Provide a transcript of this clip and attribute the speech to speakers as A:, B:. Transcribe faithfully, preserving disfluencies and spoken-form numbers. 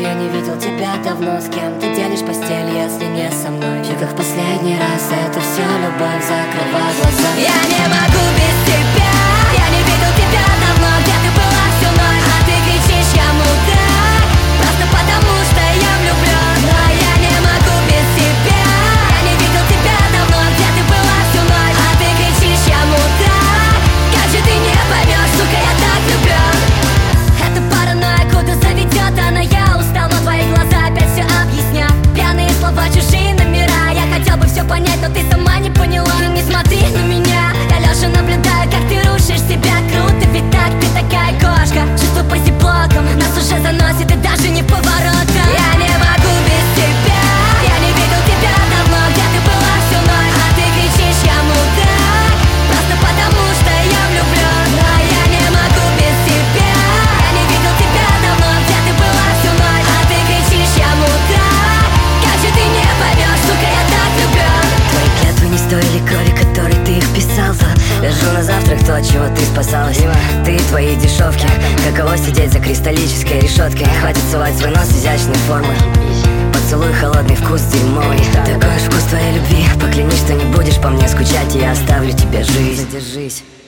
A: Я не видел тебя давно, с кем ты делишь постель, если не со мной. И как в последний раз, это все любовь, закрывай глаза. Я не могу без тебя. Я не видел тебя давно, где ты была всю ночь. А ты кричишь, я мудак, просто потому что я влюблен. Но я не могу без тебя. Я не видел тебя давно, где ты была всю ночь. А ты кричишь, я мудак, как же ты не поймешь, сука, я так влюблен. Это паранойя, куда заведет она, я устал, но твои глаза опять все объяснят. Пьяные слова, чужие номера. Я хотел бы все понять, но ты сама не поняла. Ты не смотри на меня, я лежа наблюдаю, как ты рушишь себя. Круто, ведь так, ты такая кошка. Чувство по зиплокам, нас уже заносит и даже не поворотом. Я не могу без тебя. Я не видел тебя давно, где ты была всю ночь. А ты кричишь, я мудак, просто потому что я влюблен. Но я не могу без тебя. Я не видел тебя давно, где ты была всю ночь. А ты кричишь, я мудак, как же ты не поймешь, сука, я так влюблен. Твои клятвы не стоили крови, которой ты их писал. Лежу на завтрак то, от чего ты спасалась. Ты и твои дешевки, каково сидеть за кристаллической решеткой. Хватит сувать свой нос изящной формы. Поцелуй, холодный вкус дерьмовый. Такой вкус твоей любви. Поклянись, что не будешь по мне скучать, и я оставлю тебе жизнь. Задержись.